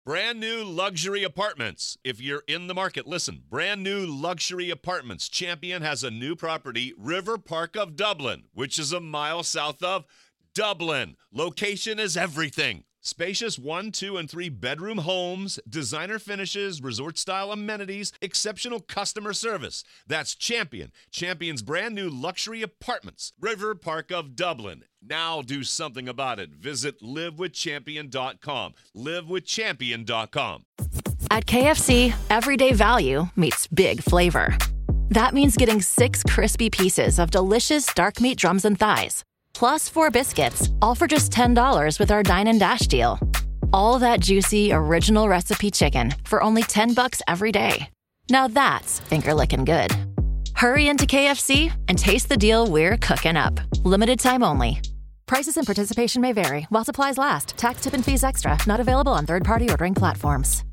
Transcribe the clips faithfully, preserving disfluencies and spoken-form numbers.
Brand new luxury apartments. If you're in the market, listen. Brand new luxury apartments. Champion has a new property, River Park of Dublin, which is a mile south of Dublin. Location is everything. Spacious one, two, and three bedroom homes, designer finishes, resort-style amenities, exceptional customer service. That's Champion. Champion's brand new luxury apartments. River Park of Dublin. Now do something about it. Visit live with champion dot com. live with champion dot com. At K F C, everyday value meets big flavor. That means getting six crispy pieces of delicious dark meat drums and thighs, plus four biscuits, all for just ten dollars with our Dine and Dash deal. All that juicy, original recipe chicken for only ten bucks every day. Now that's finger-licking good. Hurry into K F C and taste the deal we're cooking up. Limited time only. Prices and participation may vary while supplies last. Tax, tip, and fees extra. Not available on third-party ordering platforms.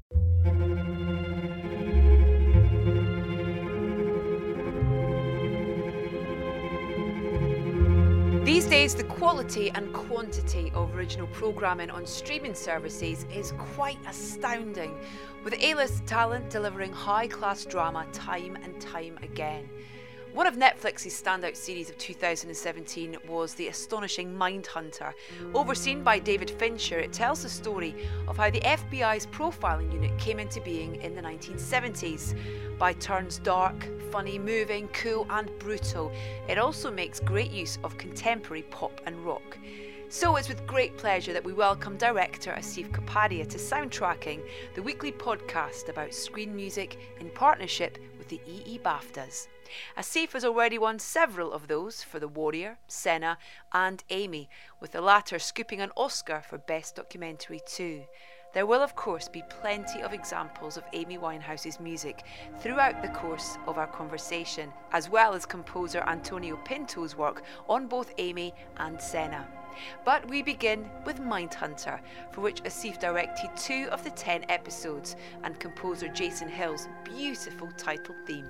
These days, the quality and quantity of original programming on streaming services is quite astounding, with A-list talent delivering high-class drama time and time again. One of Netflix's standout series of two thousand seventeen was the astonishing Mindhunter. Overseen by David Fincher, it tells the story of how the F B I's profiling unit came into being in the nineteen seventies. By turns dark, funny, moving, cool and brutal, it also makes great use of contemporary pop and rock. So it's with great pleasure that we welcome director Asif Kapadia to Soundtracking, the weekly podcast about screen music in partnership with the E E BAFTAs. Asif has already won several of those for The Warrior, Senna and Amy, with the latter scooping an Oscar for Best Documentary too. There will of course be plenty of examples of Amy Winehouse's music throughout the course of our conversation, as well as composer Antonio Pinto's work on both Amy and Senna. But we begin with Mindhunter, for which Asif directed two of the ten episodes, and composer Jason Hill's beautiful title theme.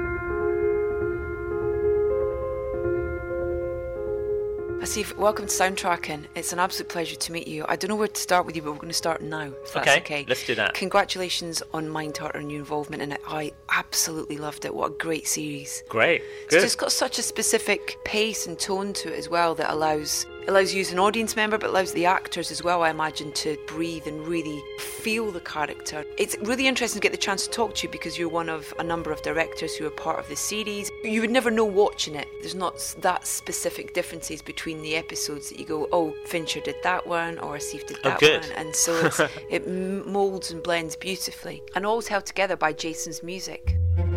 Asif, welcome to Soundtracking. It's an absolute pleasure to meet you. I don't know where to start with you, but we're going to start now, if that's okay. okay. Let's do that. Congratulations on Mindhunter and your involvement in it. I absolutely loved it. What a great series. Great. Good. So it's got such a specific pace and tone to it as well that allows allows you as an audience member, but allows the actors as well, I imagine, to breathe and really feel the character. It's really interesting to get the chance to talk to you because you're one of a number of directors who are part of the series. You would never know watching it. There's not that specific differences between the episodes that you go, oh, Fincher did that one, or Asif did that oh, good. one. And so it's, it moulds and blends beautifully. And always held together by Jason's music.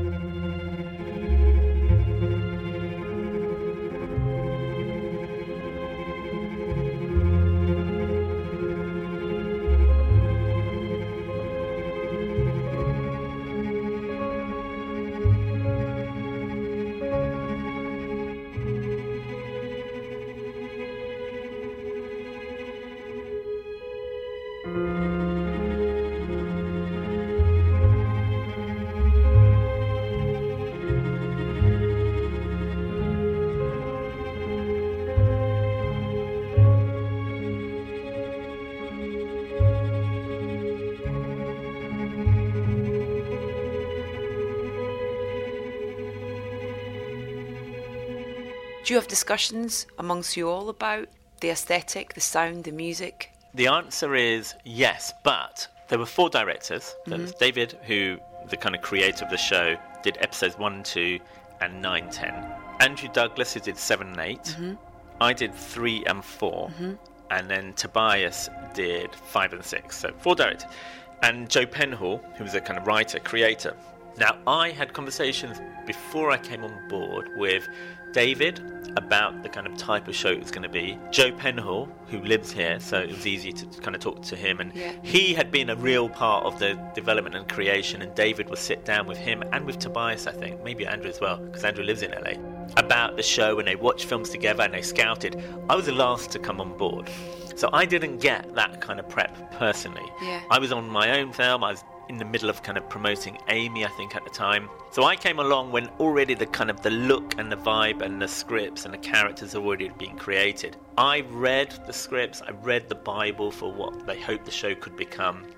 Do you have discussions amongst you all about the aesthetic, the sound, the music? The answer is yes, but there were four directors. There Mm-hmm. was David, who, the kind of creator of the show, did episodes one, two, and nine, ten. Andrew Douglas, who did seven and eight. Mm-hmm. I did three and four. Mm-hmm. And then Tobias did five and six. So four directors. And Joe Penhall, who was a kind of writer, creator. Now, I had conversations before I came on board with David about the kind of type of show it was going to be. Joe Penhall, who lives here, so it was easy to kind of talk to him. And yeah. he had been a real part of the development and creation, and David would sit down with him and with Tobias, I think, maybe Andrew as well, because Andrew lives in L A, about the show, and they watched films together and they scouted. I was the last to come on board. So I didn't get that kind of prep personally. Yeah. I was on my own film. I was in the middle of kind of promoting Amy, I think, at the time. So I came along when already the kind of the look and the vibe and the scripts and the characters already had been created. I read the scripts, I read the Bible for what they hoped the show could become.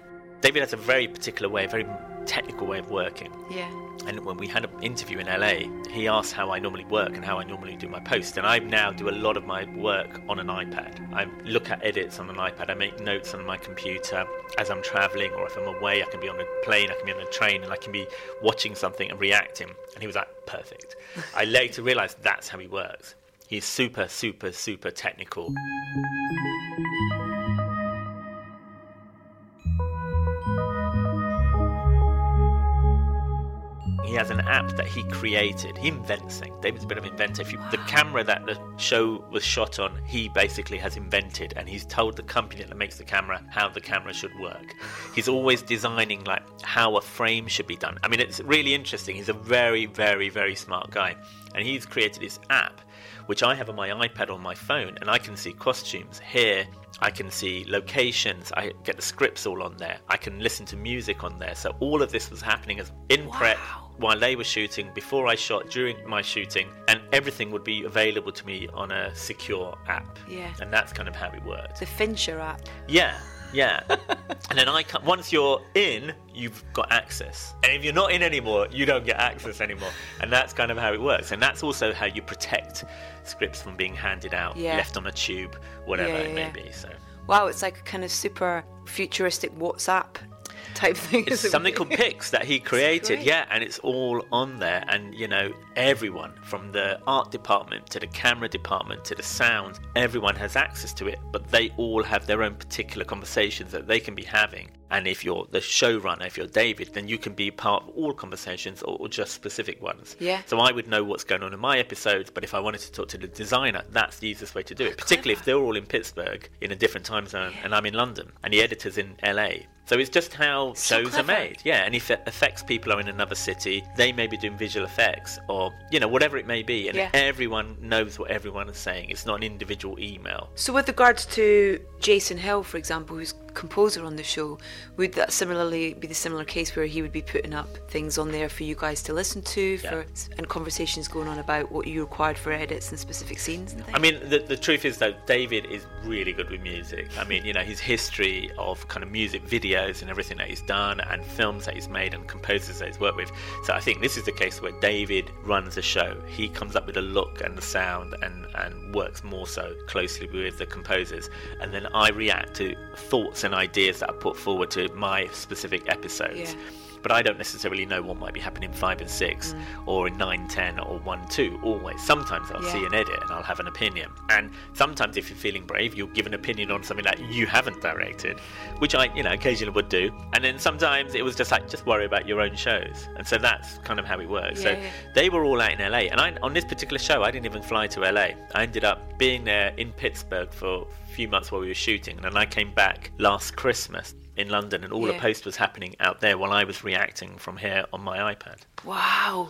David has a very particular way, a very technical way of working. Yeah. And when we had an interview in L A, he asked how I normally work and how I normally do my posts. And I now do a lot of my work on an iPad. I look at edits on an iPad. I make notes on my computer as I'm traveling, or if I'm away, I can be on a plane, I can be on a train, and I can be watching something and reacting. And he was like, perfect. I later realized that's how he works. He's super, super, super technical. He has an app that he created. He invents things. David's a bit of an inventor. If you, the camera that the show was shot on, he basically has invented, and he's told the company that makes the camera how the camera should work. He's always designing like how a frame should be done. I mean, it's really interesting. He's a very, very, very smart guy, and he's created this app, which I have on my iPad on my phone, and I can see costumes here. I can see locations. I get the scripts all on there. I can listen to music on there. So all of this was happening as in wow. prep while they were shooting, before I shot, during my shooting, and everything would be available to me on a secure app. Yeah. And that's kind of how it worked. The Fincher app. Yeah. Yeah. And then I can, once you're in, you've got access. And if you're not in anymore, you don't get access anymore. And that's kind of how it works. And that's also how you protect scripts from being handed out, yeah. left on a tube, whatever yeah, yeah, it may yeah. be. So. Wow, it's like a kind of super futuristic WhatsApp type thing. It's something called Pix that he created, yeah, and it's all on there. And, you know, everyone from the art department to the camera department to the sound, everyone has access to it, but they all have their own particular conversations that they can be having. And if you're the showrunner, if you're David, then you can be part of all conversations or, or just specific ones. Yeah. So I would know what's going on in my episodes, but if I wanted to talk to the designer, that's the easiest way to do it, particularly if they're all in Pittsburgh in a different time zone, yeah. and I'm in London, and the editor's in L A. So it's just how so shows clever. Are made. Yeah, and if effects people are in another city, they may be doing visual effects or, you know, whatever it may be. And yeah. everyone knows what everyone is saying. It's not an individual email. So with regards to Jason Hill, for example, who's composer on the show, would that similarly be the similar case where he would be putting up things on there for you guys to listen to for yeah. and conversations going on about what you required for edits and specific scenes and things? I mean, the, the truth is, though, David is really good with music. I mean, you know, his history of kind of music videos and everything that he's done and films that he's made and composers that he's worked with. So I think this is the case where David runs the show. He comes up with the look and the sound and, and works more so closely with the composers. And then I react to thoughts and ideas that are put forward to my specific episodes. Yeah. But I don't necessarily know what might be happening in five and six mm. or in nine, ten or one, two always. Sometimes I'll yeah. see an edit and I'll have an opinion. And sometimes if you're feeling brave, you'll give an opinion on something that you haven't directed, which I, you know, occasionally would do. And then sometimes it was just like, just worry about your own shows. And so that's kind of how it works. Yeah, so yeah. they were all out in L A. And I, on this particular show, I didn't even fly to L A. I ended up being there in Pittsburgh for a few months while we were shooting. And then I came back last Christmas in London, and all yeah. the post was happening out there while I was reacting from here on my iPad. Wow.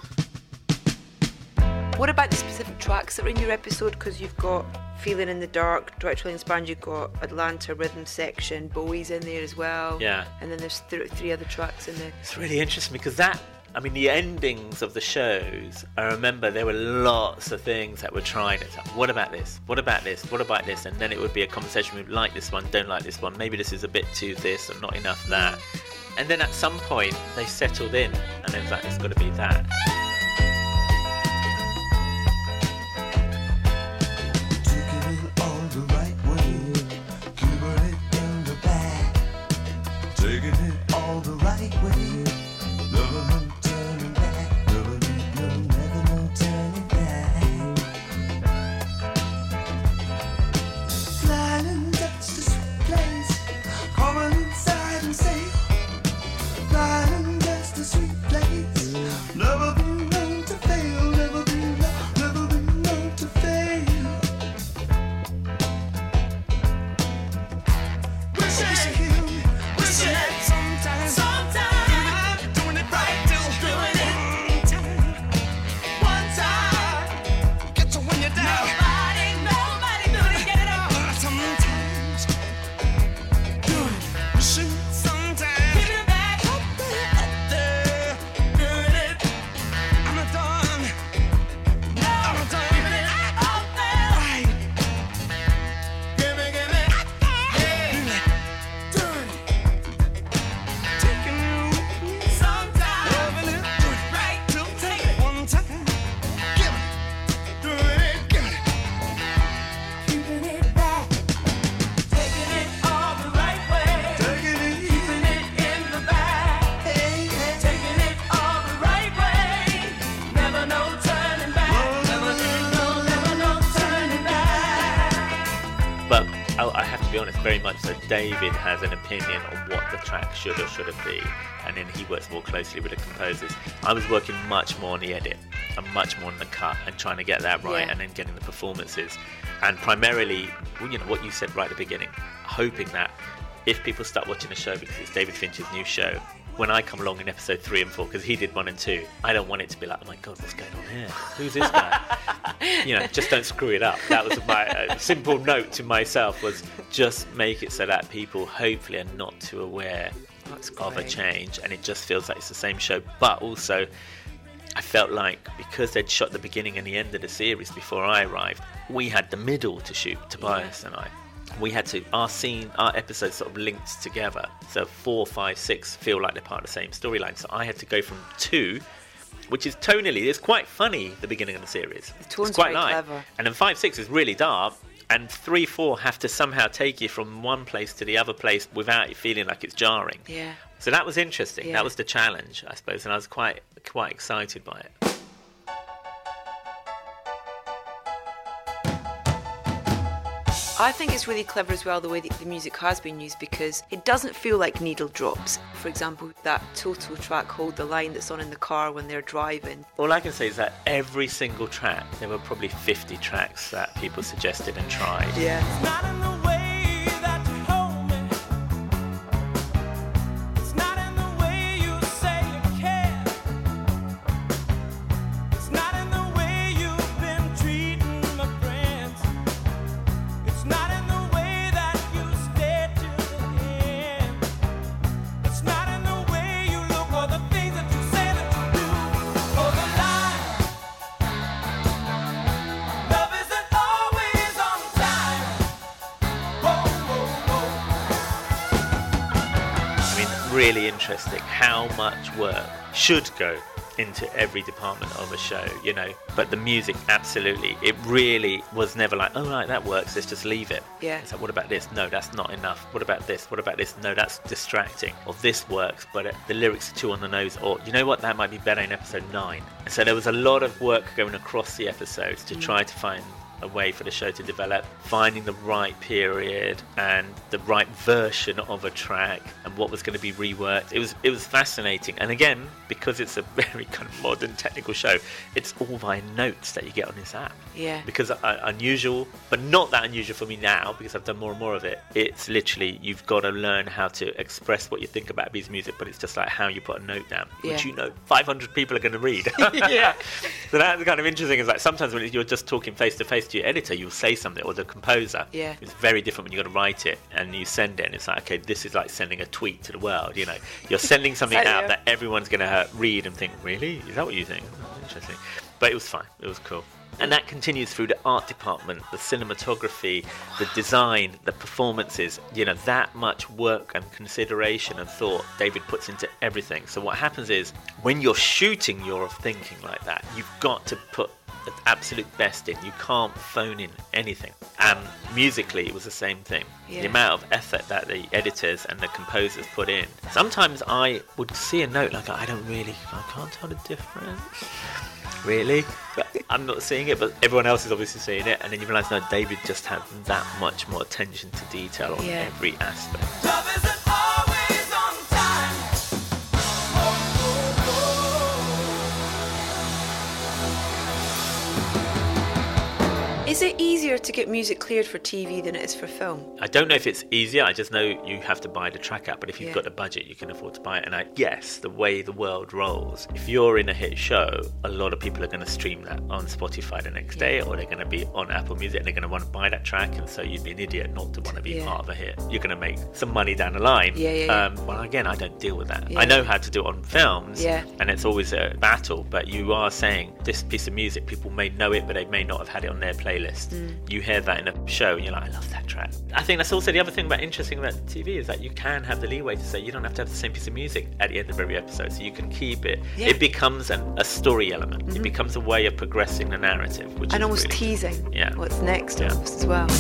What about the specific tracks that are in your episode? Because you've got Feeling in the Dark, Dwight Trillian's band, you've got Atlanta Rhythm Section, Bowie's in there as well. Yeah. And then there's th- three other tracks in there. It's really interesting because that, I mean, the endings of the shows, I remember there were lots of things that were trying it. Like, what about this? What about this? What about this? And then it would be a conversation with like this one, don't like this one. Maybe this is a bit too this or not enough that. And then at some point they settled in and it was like, it's got to be that. Taking it all the right way, keeping it in the bag. Taking it all the right way, never no turning back. Never, no, never no turning back. Flying and touch the sweet place, coming inside and safe. Flying and touch the sweet place, never. that David has an opinion on what the track should or shouldn't be, and then he works more closely with the composers. I was working much more on the edit and much more on the cut and trying to get that right, Yeah. and then getting the performances, and primarily, well, you know, what you said right at the beginning, hoping that if people start watching the show because it's David Fincher's new show, when I come along in episode three and four, because he did one and two, I don't want it to be like, oh my god, what's going on here? Who's this guy? You know, just don't screw it up. That was my uh, simple note to myself, was just make it so that people hopefully are not too aware That's of a great. change, and it just feels like it's the same show. But also, I felt like because they'd shot the beginning and the end of the series before I arrived, we had the middle to shoot, Tobias and I. We had to, our scene, our episodes sort of linked together. So four, five, six feel like they're part of the same storyline. So I had to go from two, which is tonally, it's quite funny, the beginning of the series. The tone's it's quite very light. clever. And then five, six is really dark. And three, four have to somehow take you from one place to the other place without you feeling like it's jarring. Yeah. So that was interesting. Yeah. That was the challenge, I suppose. And I was quite, quite excited by it. I think it's really clever as well the way that the music has been used, because it doesn't feel like needle drops. For example, that Total track, Hold the Line, that's on in the car when they're driving. All I can say is that every single track, there were probably fifty tracks that people suggested and tried. Yeah. Not in the way that you hold me. It's not in the way you say you care. It's not in the way you've been treating my friends. It's not in the way that you stay to the end. It's not in the way you look or the things that you say that you do. Or the line. Love isn't always on time. Whoa, whoa, whoa. I mean, really interesting how much work should go into every department of a show, you know. But the music, absolutely. It really was never like, oh, right, that works, let's just leave it. Yeah. It's like, what about this? No, that's not enough. What about this? What about this? No, that's distracting. Or this works, but it, the lyrics are too on the nose. Or, you know what, that might be better in episode nine. So there was a lot of work going across the episodes to try to find a way for the show to develop, finding the right period and the right version of a track and what was going to be reworked. It was it was fascinating. And again, because it's a very kind of modern technical show, it's all via notes that you get on this app. Yeah. Because uh, unusual, but not that unusual for me now, because I've done more and more of it. It's literally, you've got to learn how to express what you think about Beats music, but it's just like how you put a note down, which Yeah. you know five hundred people are going to read. Yeah. So that's kind of interesting. Is like sometimes when you're just talking face to face to your editor, you'll say something, or the composer. Yeah. It's very different when you got to write it and you send it, and it's like, okay, this is like sending a tweet to the world. You know, you're sending something Exactly, out yeah. that everyone's going to uh, read and think, really? Is that what you think? Oh, interesting. But it was fine. It was cool. And that continues through the art department, the cinematography, the design, the performances. You know, that much work and consideration and thought David puts into everything. So what happens is, when you're shooting your thinking like that, you've got to put the absolute best in. You can't phone in anything. And musically, it was the same thing. Yeah. The amount of effort that the editors and the composers put in. Sometimes I would see a note like, I don't really, I can't tell the difference. Really? But I'm not seeing it, but everyone else is obviously seeing it. And then you realise, no, David just had that much more attention to detail on Yeah. every aspect. Love isn't always on time. Is it easier to get music cleared for T V than it is for film? I don't know if it's easier. I just know you have to buy the track out. But if you've Yeah. got the budget, you can afford to buy it. And I guess the way the world rolls, if you're in a hit show, a lot of people are going to stream that on Spotify the next day, or they're going to be on Apple Music and they're going to want to buy that track. And so you'd be an idiot not to want to be Yeah. part of a hit. You're going to make some money down the line. Yeah, yeah, yeah. Um, well, again, I don't deal with that. Yeah. I know how to do it on films, Yeah. and it's always a battle. But you are saying this piece of music, people may know it, but they may not have had it on their playlist. Mm. You hear that in a show and you're like, I love that track. I think that's also the other thing about interesting about T V is that you can have the leeway to say you don't have to have the same piece of music at the end of every episode, so you can keep it. Yeah. It becomes an, a story element. It becomes a way of progressing the narrative, which And is almost really teasing Yeah. what's next Yeah. almost as well.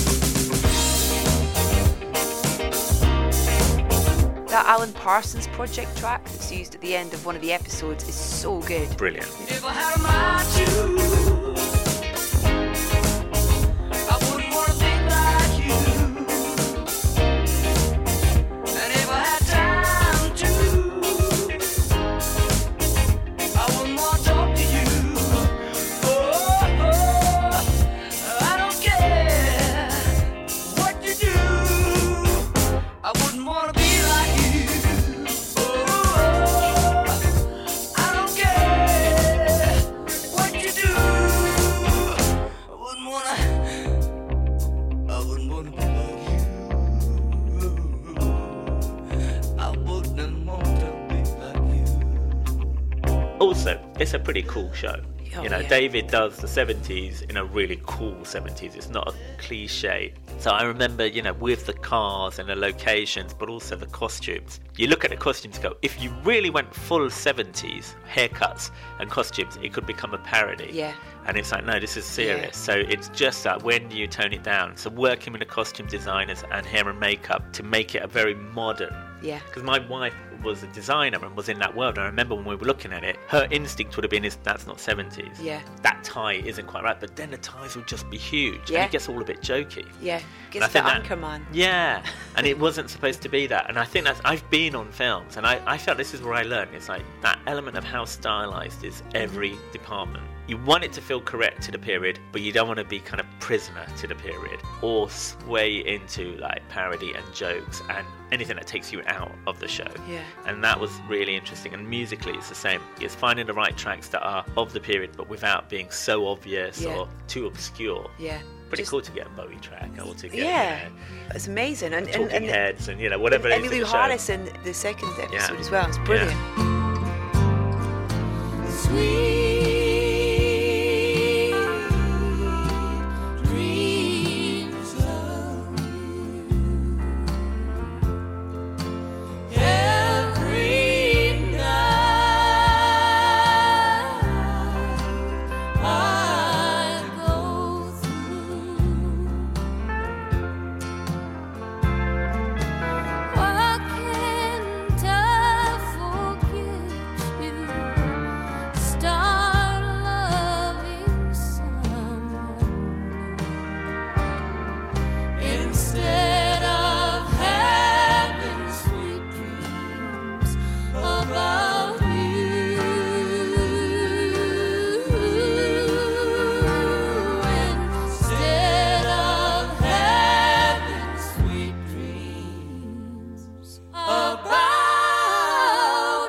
That Alan Parsons project track that's used at the end of one of the episodes is so good. brilliant. If I had a mind to, I wouldn't want to think like you. also, it's a pretty cool show. Oh, you know, yeah. David does the seventies in a really cool seventies. It's not a cliche. So I remember, you know, with the cars and the locations, but also the costumes. You look at the costumes and go, if you really went full seventies haircuts and costumes, it could become a parody. Yeah. And it's like, no, this is serious. Yeah. So it's just that, when do you tone it down? So working with the costume designers and hair and makeup to make it a very modern. Yeah. Because my wife was a designer and was in that world. And I remember when we were looking at it, her instinct would have been, is that's not seventies. Yeah. That tie isn't quite right. But then the ties would just be huge. Yeah. And it gets all a bit jokey. Yeah. And Gets I the think that- anchor man. Yeah. And it wasn't supposed to be that. And I think that's, I've been on films and I, I felt this is where I learned. It's like that element of how stylized is every department. You want it to feel correct to the period, but you don't want to be kind of prisoner to the period or sway into like parody and jokes and anything that takes you out of the show. Yeah. And that was really interesting. And musically, it's the same. It's finding the right tracks that are of the period, but without being so obvious Yeah. or too obscure. Yeah. Pretty Just- cool to get a Bowie track or to get Yeah. you know, It's amazing. And, and, Talking and Heads and, you know, whatever it is in Emmylou the show. Harris in the second episode Yeah. as well. It's brilliant. Instead of having sweet dreams about you, instead of having sweet dreams about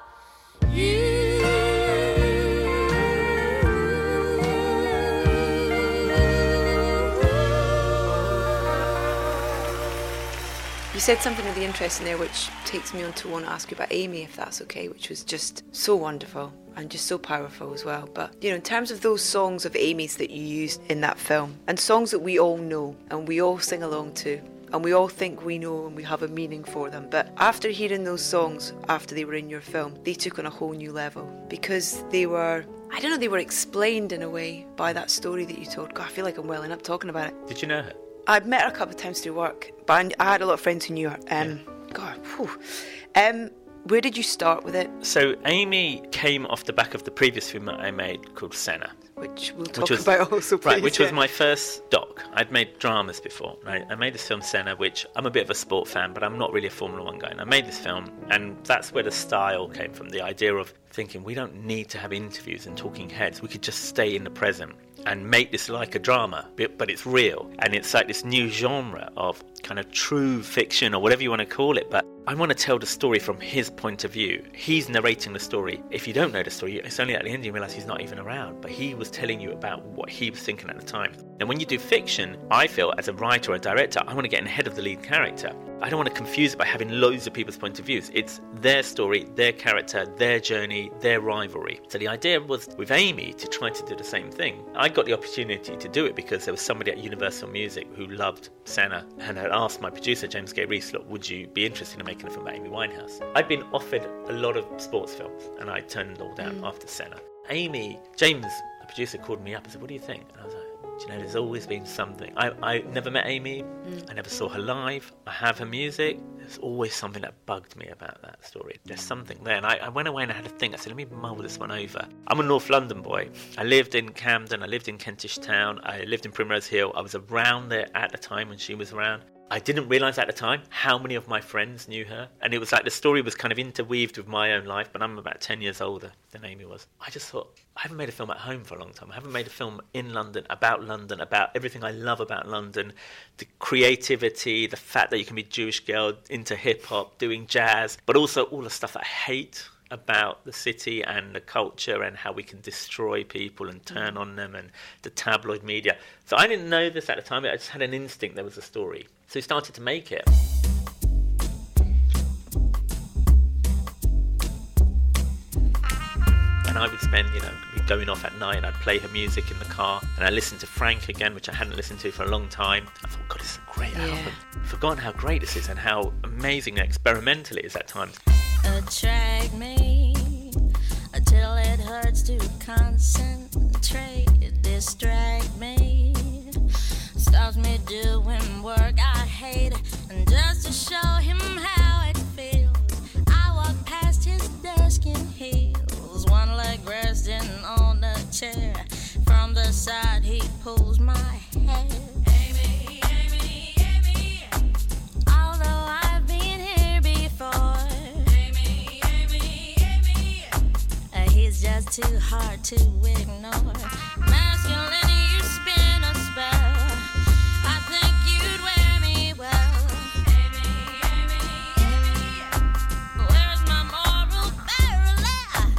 You said something really interesting there, which takes me on to want to ask you about Amy, if that's okay, which was just so wonderful and just so powerful as well. But, you know, in terms of those songs of Amy's that you used in that film, and songs that we all know and we all sing along to, and we all think we know and we have a meaning for them. But after hearing those songs, after they were in your film, they took on a whole new level because they were, I don't know, they were explained in a way by that story that you told. God, I feel like I'm welling up talking about it. Did you know her? I've met her a couple of times through work, but I I had a lot of friends who knew her. Um, God, whew. Um, where did you start with it? So Amy came off the back of the previous film that I made called Senna. Which we'll talk Which was, about also, please. right, which was yeah. my first doc. I'd made dramas before. Right? I made this film Senna, which I'm a bit of a sport fan, but I'm not really a Formula One guy. And I made this film, and that's where the style came from. The idea of thinking we don't need to have interviews and talking heads. We could just stay in the present and make this like a drama, but but it's real. And it's like this new genre of kind of true fiction or whatever you want to call it. But I want to tell the story from his point of view. He's narrating the story. If you don't know the story, it's only at the end you realise he's not even around. But he was telling you about what he was thinking at the time. And when you do fiction, I feel as a writer or a director, I want to get in ahead of the lead character. I don't want to confuse it by having loads of people's point of views. It's their story, their character, their journey, their rivalry. So the idea was with Amy to try to do the same thing. I got the opportunity to do it because there was somebody at Universal Music who loved Senna and had asked my producer, James Gay Rees, look, would you be interested in making a film about Amy Winehouse? I'd been offered a lot of sports films and I turned them all down mm. after Senna. Amy, James, the producer, called me up and said, what do you think? And I was like, do you know, there's always been something. I, I never met Amy. Mm. I never saw her live. I have her music. There's always something that bugged me about that story. There's something there. And I, I went away and I had a think. I said, let me mull this one over. I'm a North London boy. I lived in Camden. I lived in Kentish Town. I lived in Primrose Hill. I was around there at the time when she was around. I didn't realise at the time how many of my friends knew her. And it was like the story was kind of interweaved with my own life, but I'm about ten years older than Amy was. I just thought, I haven't made a film at home for a long time. I haven't made a film in London, about London, about everything I love about London, the creativity, the fact that you can be a Jewish girl into hip-hop, doing jazz, but also all the stuff that I hate about the city and the culture and how we can destroy people and turn on them and the tabloid media. So I didn't know this at the time. I just had an instinct there was a story. So we started to make it. I would spend, you know, going off at night, and I'd play her music in the car, and I listened to Frank again, which I hadn't listened to for a long time. I thought, God, it's a great Yeah. album. I've forgotten how great this is and how amazing and experimental it is at times. Attract me until it hurts to concentrate. Distract me, stops me doing work I hate, and just to show him how it feels, I walk past his desk in heels, one leg resting on the chair. From the side he pulls my hair. Amy, Amy, Amy. Although I've been here before, Amy, Amy, Amy. Uh, he's just too hard to ignore. Masculine, you spin a spell. I think you'd wear me well. Amy, Amy, Amy. Where's my moral parallel?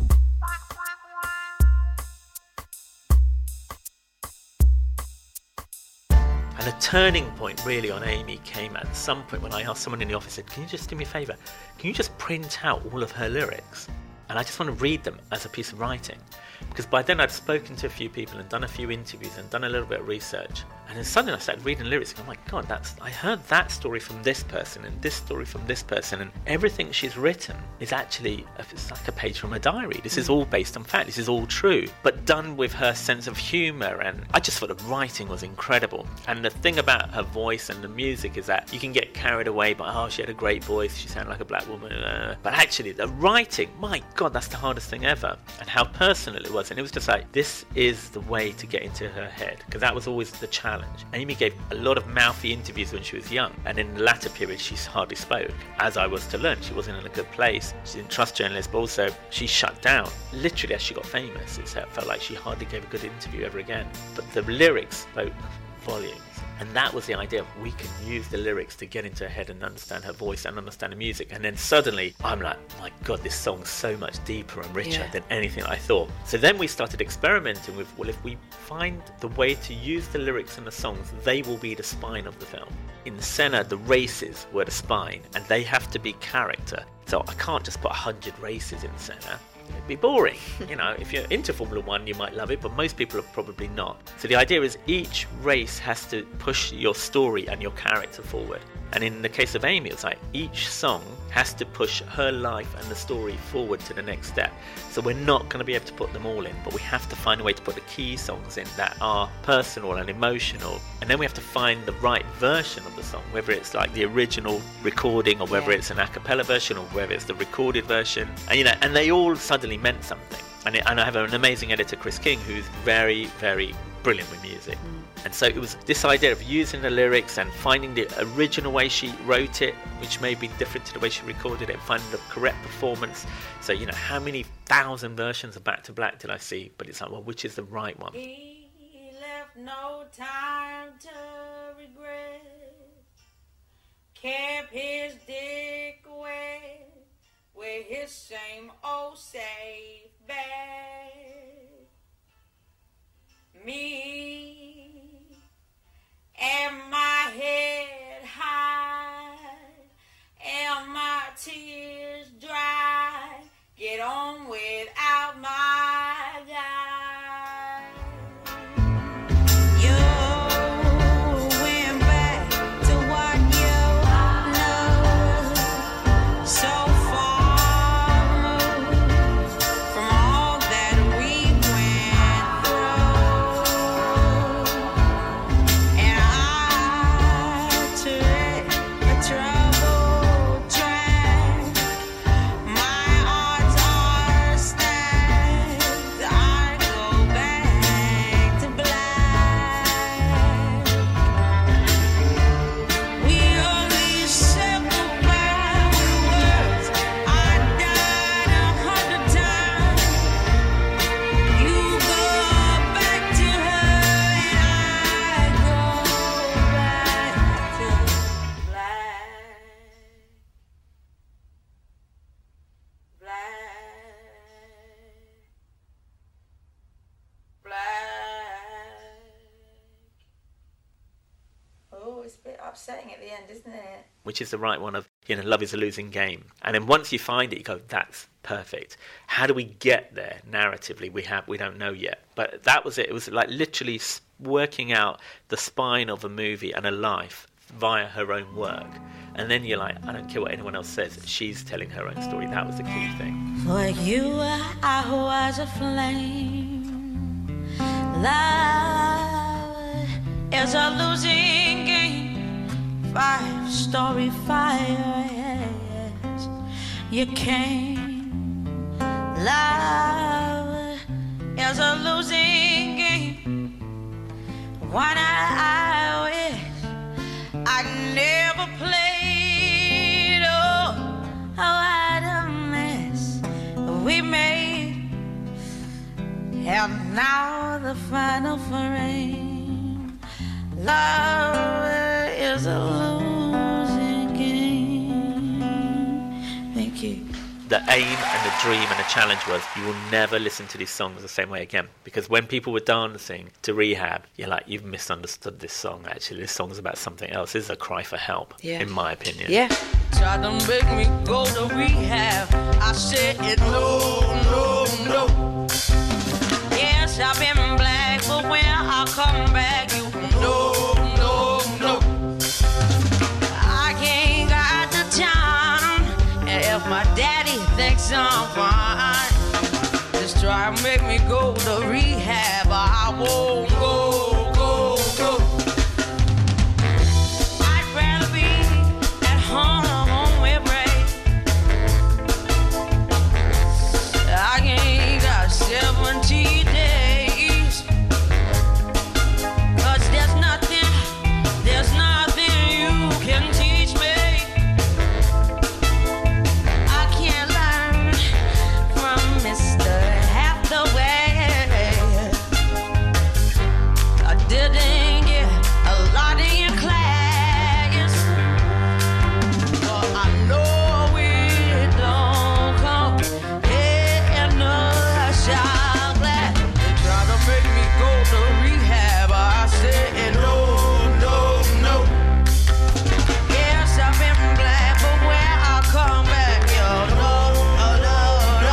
And the turning point really on Amy came at some point when I asked someone in the office, said, can you just do me a favour? Can you just print out all of her lyrics? And I just want to read them as a piece of writing. Because by then I'd spoken to a few people and done a few interviews and done a little bit of research. And then suddenly I started reading lyrics and I'm like, God, that's I heard that story from this person and this story from this person, and everything she's written is actually a, it's like a page from a diary. This is all based on fact. This is all true, but done with her sense of humour. And I just thought the writing was incredible. And the thing about her voice and the music is that you can get carried away by, oh, she had a great voice, she sounded like a black woman. Uh, but actually the writing, my God, that's the hardest thing ever. And how personal it was. And it was just like, this is the way to get into her head, because that was always the challenge. Amy gave a lot of mouthy interviews when she was young, and in the latter period she hardly spoke, as I was to learn. She wasn't in a good place, she didn't trust journalists, but also she shut down literally as she got famous. It felt like she hardly gave a good interview ever again, but the lyrics spoke volumes. And that was the idea of, we can use the lyrics to get into her head and understand her voice and understand the music. And then suddenly I'm like, my God, this song's so much deeper and richer Yeah. than anything I thought. So then we started experimenting with, well, if we find the way to use the lyrics in the songs, they will be the spine of the film. In the center, the races were the spine, and they have to be character. So I can't just put a hundred races in the center. It'd be boring. You know, if you're into Formula One, you might love it, but most people are probably not. So the idea is each race has to push your story and your character forward. And in the case of Amy, it's like each song has to push her life and the story forward to the next step. So we're not going to be able to put them all in, but we have to find a way to put the key songs in that are personal and emotional. And then we have to find the right version of the song, whether it's like the original recording or whether Yeah. it's an a cappella version or whether it's the recorded version. And you know, and they all suddenly meant something. And, it, and I have an amazing editor, Chris King, who's very, very brilliant with music. And so it was this idea of using the lyrics and finding the original way she wrote it, which may be different to the way she recorded it, and finding the correct performance. So, you know, how many thousand versions of Back to Black did I see? But it's like, well, which is the right one? He left no time to regret. Kept his dick away with his same old safe bag. Me and my head high and my tears dry. Get on without my guy. You went back to what you know, so far removed from all that we went through. And I took a troubled track. My odds are stacked. I go back to black. We only circle back with words. I died a hundred times. You go back to her, and I go back to black. Black. Black. Oh, it's a bit upsetting at the end, isn't it? Which is the right one of, you know, love is a losing game. And then once you find it, you go, that's perfect. How do we get there narratively? We have we don't know yet. But that was it. It was like literally working out the spine of a movie and a life via her own work. And then you're like, I don't care what anyone else says, she's telling her own story. That was the key thing. For you I was a flame. Love is a losing game. Five story fire, yes, you came. Love is a losing game. One I wish I never played. Oh, what a mess we made. And now the final frame. Love is a losing game. Thank you. The aim and the dream and the challenge was you will never listen to these songs the same way again. Because when people were dancing to Rehab, you're like, you've misunderstood this song, actually. This song's about something else. This is a cry for help, Yeah. in my opinion. Yeah. Tried to make me go to rehab. I said no, no, no. Yes, I've been black, but when I come back, you no, no, no. I ain't got the time. And if my daddy thinks I'm fine, just try to make me go to rehab. I won't go, go, go. I'd rather be at home with Ray. I ain't got seventy days. Cause there's nothing, there's nothing you can teach me. I can't learn from Mister Hathaway. I didn't get a lot in your class. Well, I know it don't come in a shot glass. They try to make me go to rehab. I said no, no, no. Yes, I've been black, but when I come back, yo, no, no, no, no.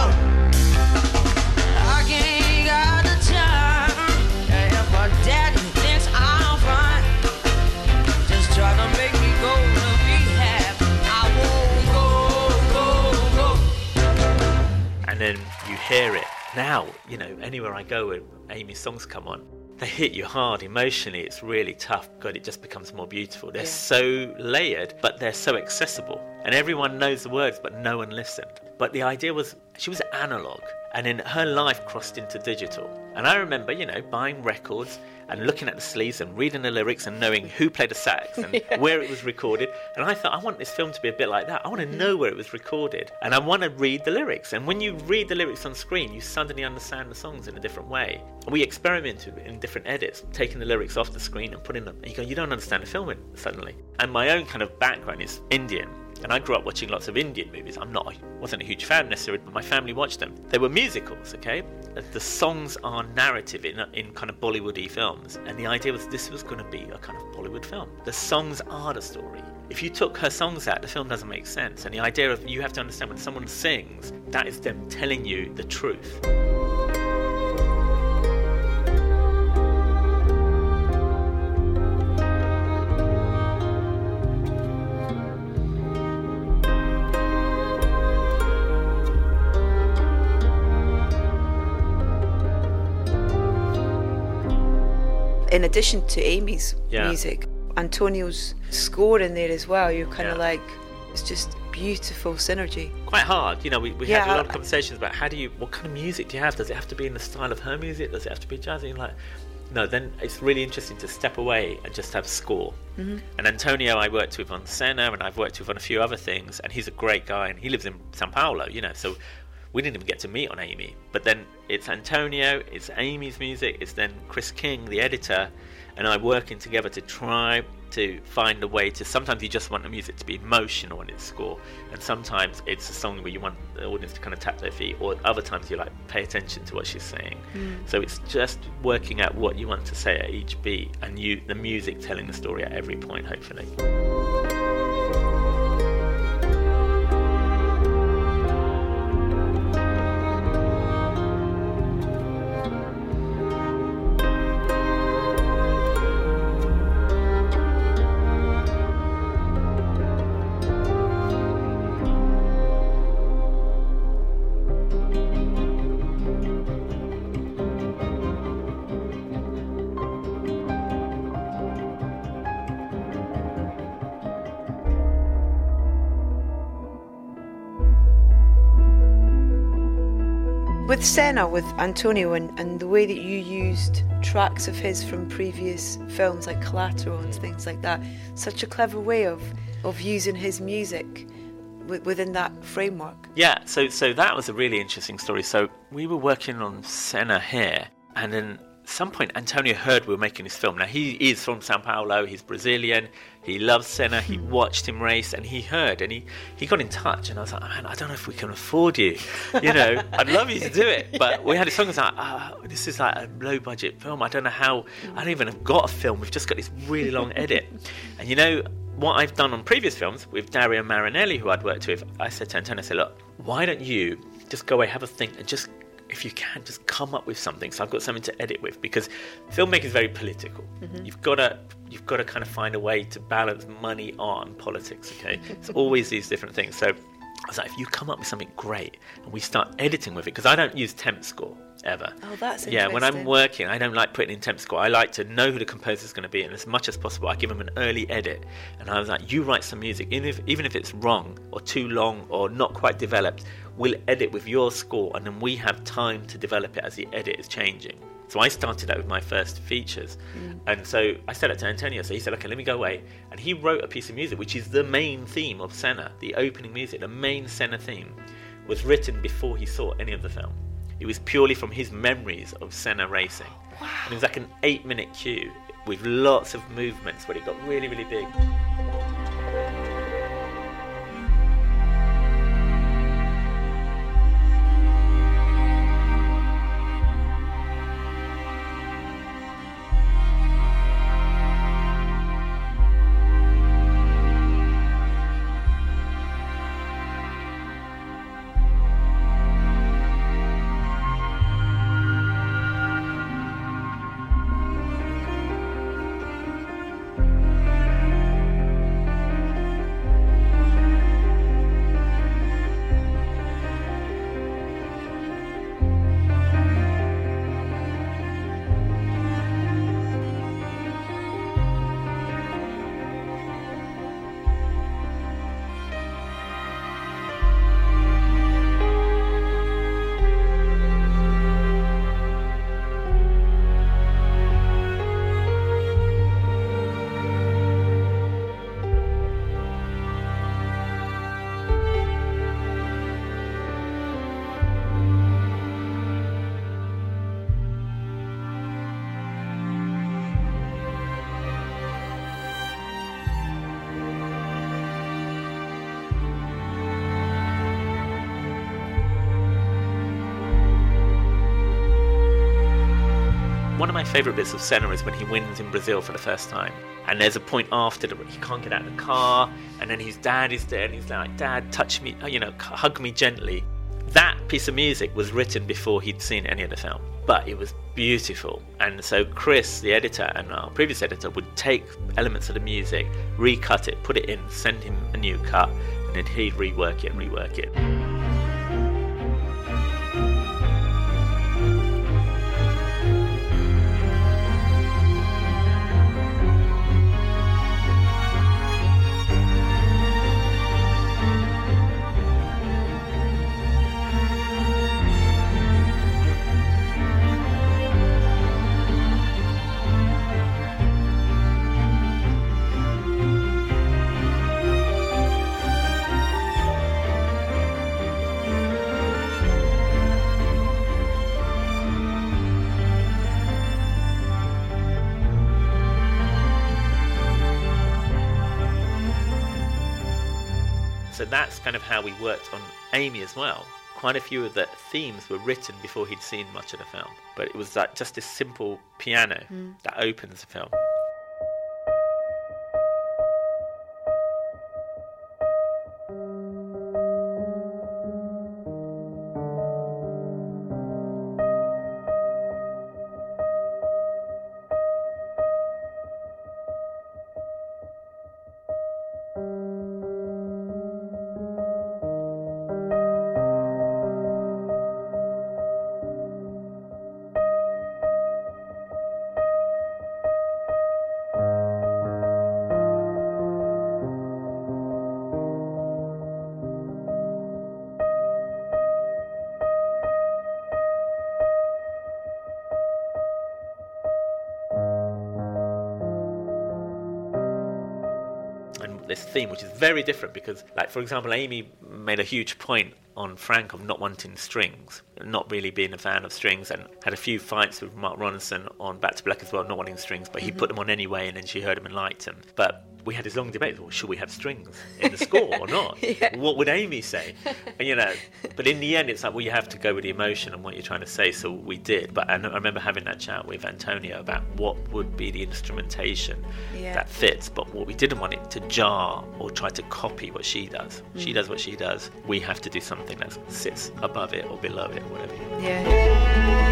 I ain't got the time. And if my daddy thinks I'm fine, just try to make me go to rehab. I won't go, go, go. And then you hear it. Now, you know, anywhere I go when Amy's songs come on, they hit you hard emotionally. It's really tough. God, it just becomes more beautiful. They're Yeah. so layered, but they're so accessible. And everyone knows the words, but no one listened. But the idea was, she was analog, and then her life crossed into digital. And I remember, you know, buying records and looking at the sleeves and reading the lyrics and knowing who played the sax and where it was recorded. And I thought, I want this film to be a bit like that. I want to know where it was recorded. And I want to read the lyrics. And when you read the lyrics on screen, you suddenly understand the songs in a different way. We experimented in different edits, taking the lyrics off the screen and putting them. And you go, you don't understand the film suddenly. And my own kind of background is Indian. And I grew up watching lots of Indian movies. I'm not, I wasn't a huge fan necessarily, but my family watched them. They were musicals, okay? The songs are narrative in, in kind of Bollywood-y films. And the idea was this was going to be a kind of Bollywood film. The songs are the story. If you took her songs out, the film doesn't make sense. And the idea of, you have to understand when someone sings, that is them telling you the truth. In addition to Amy's Yeah. music, Antonio's score in there as well. You're kind of Yeah. like, it's just beautiful synergy. Quite hard, you know. We, we Yeah, had a lot of I- conversations about how do you, what kind of music do you have? Does it have to be in the style of her music? Does it have to be jazzy? Like, no. Then it's really interesting to step away and just have score. Mm-hmm. And Antonio, I worked with on Senna, and I've worked with on a few other things. And he's a great guy, and he lives in Sao Paulo, you know. So we didn't even get to meet on Amy. But then it's Antonio, it's Amy's music, it's then Chris King, the editor, and I working together to try to find a way to, sometimes you just want the music to be emotional in its score, and sometimes it's a song where you want the audience to kind of tap their feet, or other times you like pay attention to what she's saying. Mm. So it's just working out what you want to say at each beat, and you the music telling the story at every point, hopefully. With Senna, with Antonio, and, and the way that you used tracks of his from previous films like Collateral and things like that, such a clever way of, of using his music w- within that framework. Yeah, so so that was a really interesting story. So we were working on Senna here, and then at some point Antonio heard we were making this film. Now he is from Sao Paulo, he's Brazilian, he loves Senna, he watched him race, and he heard, and he, he got in touch, and I was like, man, I don't know if we can afford you, you know, I'd love you to do it, but we had a song, I was like, oh, this is like a low budget film, I don't know how, I don't even have got a film, we've just got this really long edit, and you know, what I've done on previous films with Dario Marinelli, who I'd worked with, I said to Antonio, I said, look, why don't you just go away, have a think, and just, if you can, just come up with something. So I've got something to edit with, because filmmaking is very political. Mm-hmm. You've got to, you've got to kind of find a way to balance money, art, and politics. Okay, it's always these different things. So I was like, if you come up with something great, and we start editing with it, because I don't use temp score ever. Oh, that's interesting. Yeah, when I'm working, I don't like putting in temp score. I like to know who the composer is going to be, and as much as possible, I give them an early edit. And I was like, you write some music, even if even if it's wrong or too long or not quite developed, we'll edit with your score, and then we have time to develop it as the edit is changing. So I started out with my first features, mm. and so I said it to Antonio. So he said, okay, let me go away, and he wrote a piece of music which is the main theme of Senna. The opening music, the main Senna theme, was written before he saw any of the film. It was purely from his memories of Senna racing. Wow. And it was like an eight minute cue with lots of movements, but it got really, really big. One of my favourite bits of Senna is when he wins in Brazil for the first time. And there's a point after that he can't get out of the car, and then his dad is there, and he's like, Dad, touch me, you know, hug me gently. That piece of music was written before he'd seen any of the film, but it was beautiful. And so Chris, the editor, and our previous editor would take elements of the music, recut it, put it in, send him a new cut, and then he'd rework it and rework it. So that's kind of how we worked on Amy as well. Quite a few of the themes were written before he'd seen much of the film. But it was like just this simple piano mm. that opens the film. this theme, which is very different because, like, for example, Amy made a huge point on Frank of not wanting strings, not really being a fan of strings, and had a few fights with Mark Ronson on Back to Black as well, not wanting strings, but he mm-hmm. put them on anyway, and then she heard them and liked them. But we had this long debate, well, should we have strings in the score or not? Yeah. What would Amy say? And, you know, but in the end, it's like, well, you have to go with the emotion and what you're trying to say, so we did. But I remember having that chat with Antonio about what would be the instrumentation yeah. that fits, but what we didn't want it to jar or try to copy what she does. Mm. She does what she does. We have to do something that sits above it or below it or whatever. Yeah.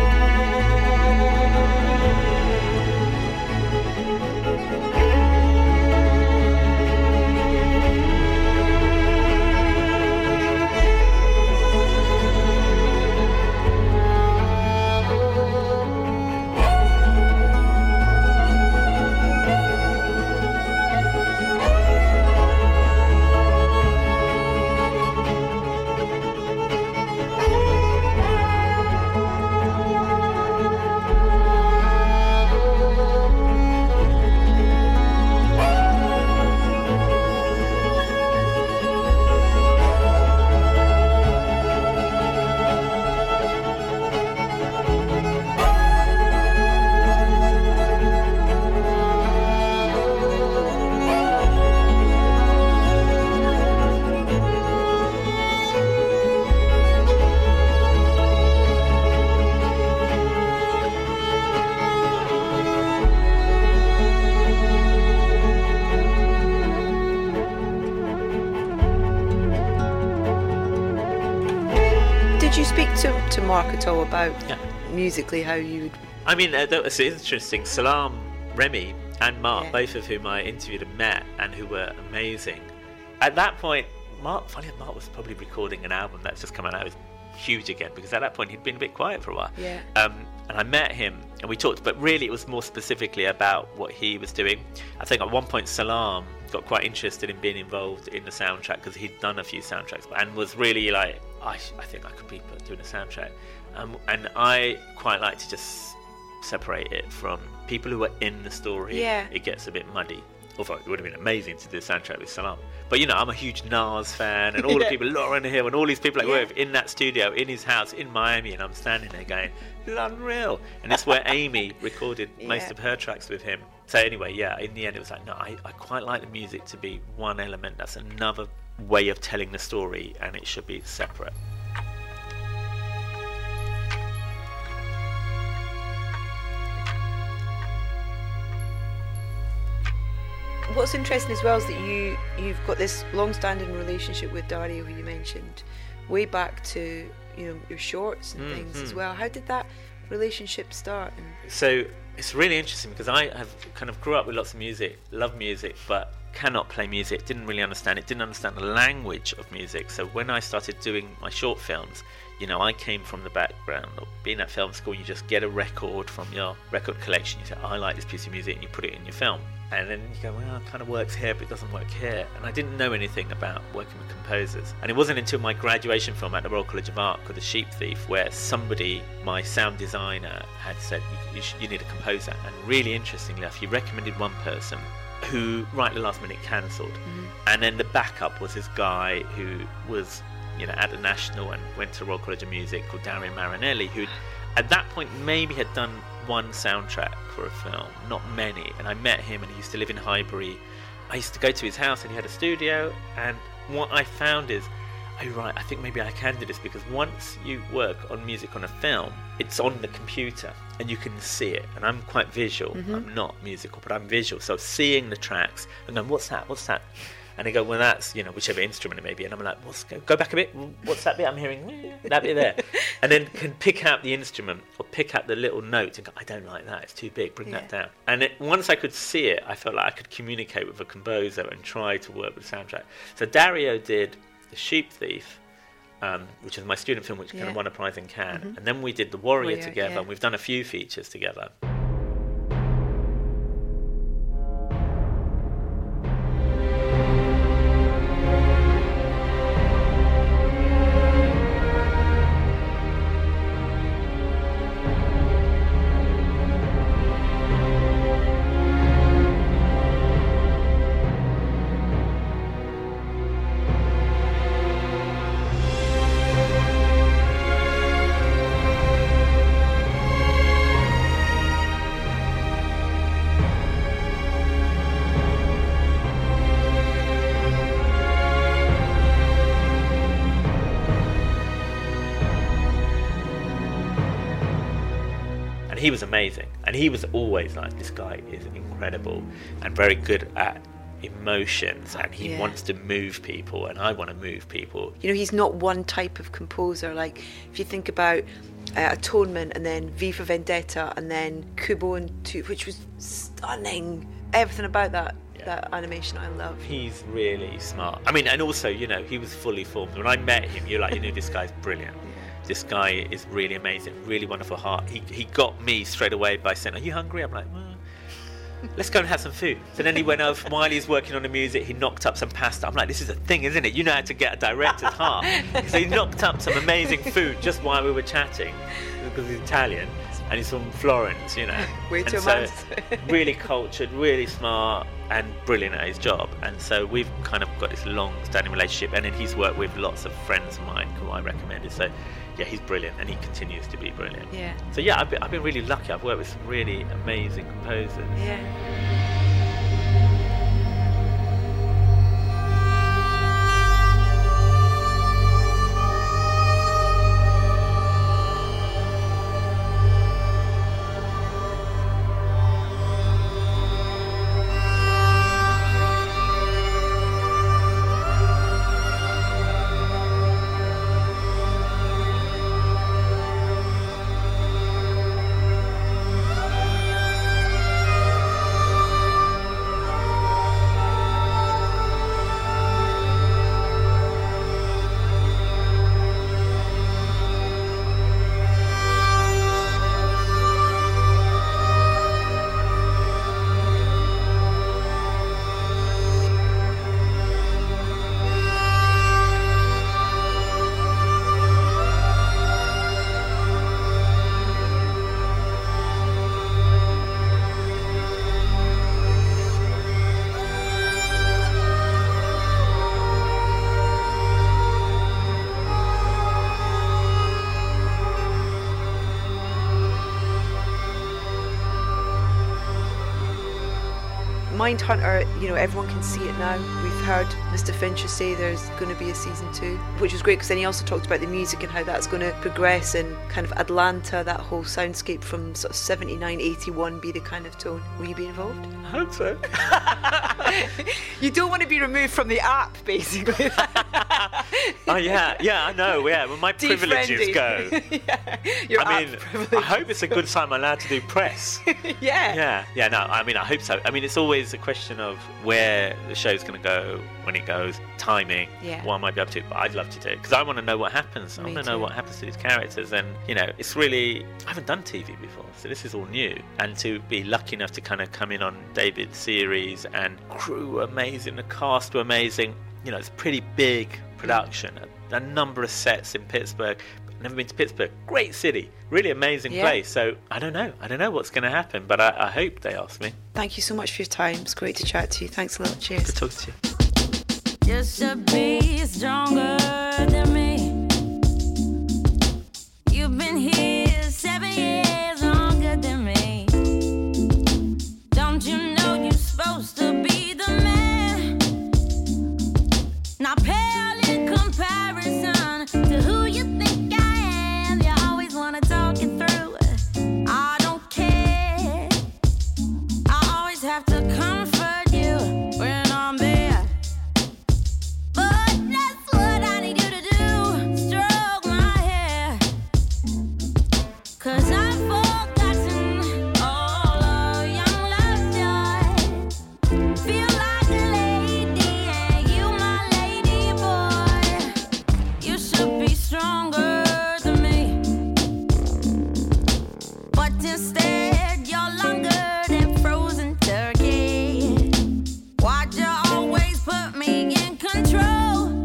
To Mark at all about yeah. musically how you would... I mean, uh, it's interesting. Salam, Remy and Mark, yeah. both of whom I interviewed and met and who were amazing. At that point, Mark, funny enough, Mark was probably recording an album that's just come out. It was huge again because at that point he'd been a bit quiet for a while. Yeah. Um, and I met him and we talked, but really it was more specifically about what he was doing. I think at one point Salam got quite interested in being involved in the soundtrack because he'd done a few soundtracks and was really like, I, I think I could be doing a soundtrack. Um, and I quite like to just separate it from people who are in the story. Yeah. It gets a bit muddy. Although it would have been amazing to do a soundtrack with Salam. But, you know, I'm a huge Nas fan, and all the people, Lauryn Hill, and all these people I work with in that studio, in his house, in Miami, and I'm standing there going, unreal. And it's where Amy recorded yeah. most of her tracks with him. So anyway, yeah, in the end, it was like, no, I, I quite like the music to be one element. That's another way of telling the story, and it should be separate. What's interesting as well is that you, you've got this long-standing relationship with Dario, who you mentioned, way back to, you know, your shorts and mm-hmm. things as well. How did that relationship start? And... So it's really interesting because I have kind of grew up with lots of music, love music, but cannot play music, didn't really understand it, didn't understand the language of music. So when I started doing my short films, you know, I came from the background of being at film school. You just get a record from your record collection. You say, I like this piece of music, and you put it in your film. And then you go, well, it kind of works here, but it doesn't work here. And I didn't know anything about working with composers. And it wasn't until my graduation film at the Royal College of Art called The Sheep Thief, where somebody, my sound designer, had said, you, you, sh- you need a composer. And really interestingly enough, he recommended one person who, right at the last minute, cancelled. Mm-hmm. And then the backup was this guy who was, you know, at the National and went to Royal College of Music, called Dario Marinelli, who at that point maybe had done one soundtrack for a film, not many. And I met him, and he used to live in Highbury. I used to go to his house, and he had a studio. And what I found is, oh right, I think maybe I can do this, because once you work on music on a film, it's on the computer and you can see it. And I'm quite visual. Mm-hmm. I'm not musical, but I'm visual. So seeing the tracks and going, what's that? What's that? And they go, well, that's, you know, whichever instrument it may be. And I'm like, what's, go, go back a bit. What's that bit I'm hearing? That bit there. And then can pick out the instrument or pick out the little note and go, I don't like that. It's too big. Bring yeah. that down. And it, once I could see it, I felt like I could communicate with a composer and try to work with the soundtrack. So Dario did The Sheep Thief, um, which is my student film, which yeah. kind of won a prize in Cannes. Mm-hmm. And then we did The Warrior, Warrior together, yeah. and we've done a few features together. he was amazing. And he was always like, this guy is incredible and very good at emotions, and he Yeah. wants to move people, and I want to move people. You know, he's not one type of composer. Like, if you think about uh, Atonement, and then V for Vendetta, and then Kubo and two, which was stunning. Everything about that Yeah. that animation I love. He's really smart. I mean, and also, you know, he was fully formed. When I met him, you're like, you know, this guy's brilliant. This guy is really amazing, really wonderful heart. He he got me straight away by saying, "Are you hungry?" I'm like, well, let's go and have some food. So then he went off, while he's working on the music, he knocked up some pasta. I'm like, this is a thing, isn't it? You know how to get a director's heart. So he knocked up some amazing food just while we were chatting, because he's Italian, and he's from Florence, you know. Way And too so much. really cultured, really smart, and brilliant at his job. And so we've kind of got this long-standing relationship, and then he's worked with lots of friends of mine who I recommended. So yeah, he's brilliant, and he continues to be brilliant. Yeah. So yeah, I've been, I've been really lucky. I've worked with some really amazing composers. Yeah. Mindhunter, you know, everyone can see it now. We've heard Mister Fincher say there's going to be a season two, which was great because then he also talked about the music and how that's going to progress, and kind of Atlanta, that whole soundscape from sort of seventy-nine, eighty-one be the kind of tone. Will you be involved? I hope so. You don't want to be removed from the app, basically. Oh yeah, yeah, I know. Yeah, well, my privileges go. Yeah, your I app mean, privilege. I hope it's a good time I'm allowed to do press. Yeah. Yeah, yeah, no, I mean, I hope so. I mean, it's always a question of where the show's going to go, when it goes, timing, Yeah. what I might be up to. But I'd love to do it because I want to know what happens. I Me want to know too. what happens to these characters. And, you know, it's really, I haven't done T V before, so this is all new. And to be lucky enough to kind of come in on David's series, and crew were amazing, the cast were amazing. You know, it's a pretty big production, a, a number of sets in Pittsburgh. Never been to Pittsburgh. Great city, really amazing Yeah. place. So I don't know. I don't know what's going to happen, but I, I hope they ask me. Thank you so much for your time. It's great to chat to you. Thanks a lot. Cheers. Good talking to you. Just to be stronger than me. You've been here seven years longer than me. Don't you know you're supposed to be the man? Not pale in comparison to who you think I am. You always wanna talk it through. I don't care. I always have to comfort you when I'm there. But that's what I need you to do. Stroke my hair. 'Cause I've forgotten all of young love's joy. Feel like a lady, and you my lady boy. You should be stronger than me. But instead, you're longer than frozen turkey. Why'd you always put me in control?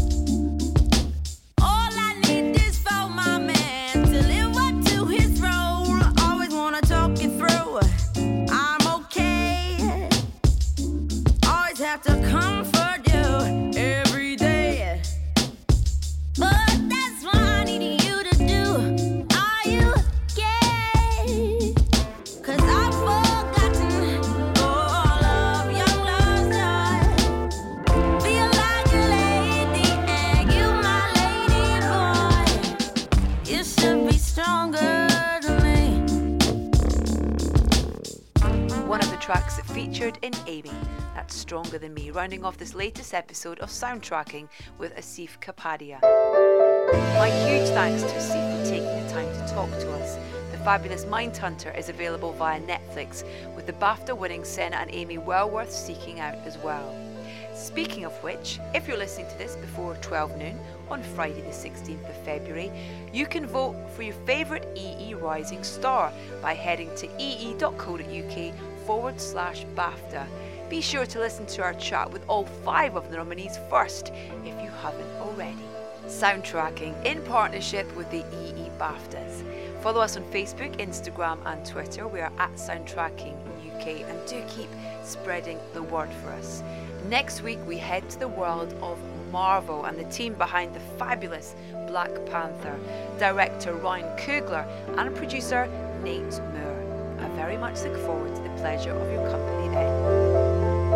All I need is for my man to live up to his role. Always wanna talk it through. I'm okay. Always have to comfort you every day. But that's what I need you to do. Are you gay? 'Cause I've forgotten all of young love's joy. Feel like a lady, and you my lady boy. You should be stronger than me. soundtracks that featured in Amy, That's Stronger Than Me, rounding off this latest episode of Soundtracking with Asif Kapadia. My huge thanks to Asif for taking the time to talk to us. The fabulous Mindhunter is available via Netflix, with the BAFTA-winning Senna and Amy well worth seeking out as well. Speaking of which, if you're listening to this before twelve noon on Friday the sixteenth of February, you can vote for your favourite E E Rising Star by heading to ee.co.uk forward slash BAFTA. Be sure to listen to our chat with all five of the nominees first if you haven't already. Soundtracking in partnership with the E E BAFTAs. Follow us on Facebook, Instagram and Twitter. We are at Soundtracking U K, and do keep spreading the word for us. Next week we head to the world of Marvel and the team behind the fabulous Black Panther, director Ryan Coogler and producer Nate Moore. I very much look forward to the pleasure of your company then.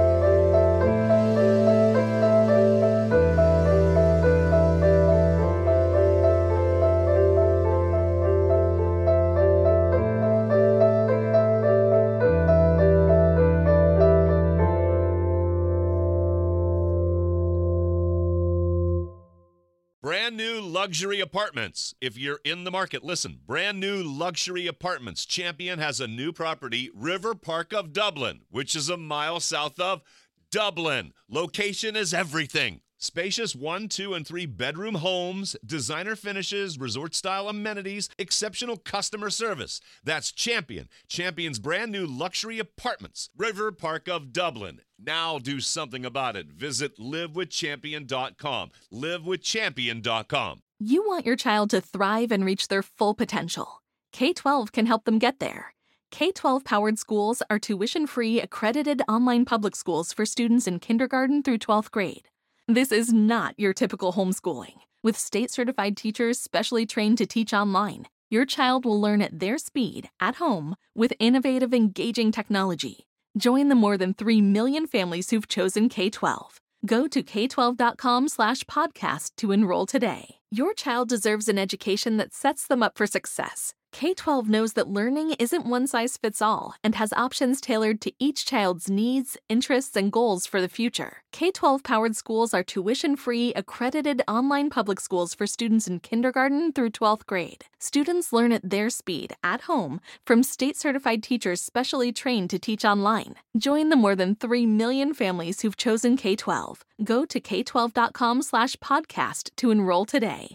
Brand new luxury apartments. If you're in the market, listen. Brand new luxury apartments. Champion has a new property, River Park of Dublin, which is a mile south of Dublin. Location is everything. Spacious one, two, and three bedroom homes, designer finishes, resort-style amenities, exceptional customer service. That's Champion. Champion's brand new luxury apartments, River Park of Dublin. Now do something about it. Visit live with champion dot com. live with champion dot com. You want your child to thrive and reach their full potential. K twelve can help them get there. K twelve powered schools are tuition-free, accredited online public schools for students in kindergarten through twelfth grade. This is not your typical homeschooling. With state-certified teachers specially trained to teach online, your child will learn at their speed, at home, with innovative, engaging technology. Join the more than three million families who've chosen K twelve. Go to k twelve dot com slash podcast to enroll today. Your child deserves an education that sets them up for success. K twelve knows that learning isn't one size fits all and has options tailored to each child's needs, interests, and goals for the future. K twelve powered schools are tuition-free, accredited online public schools for students in kindergarten through twelfth grade. Students learn at their speed, at home, from state-certified teachers specially trained to teach online. Join the more than three million families who've chosen K twelve. Go to k twelve dot com slash podcast to enroll today.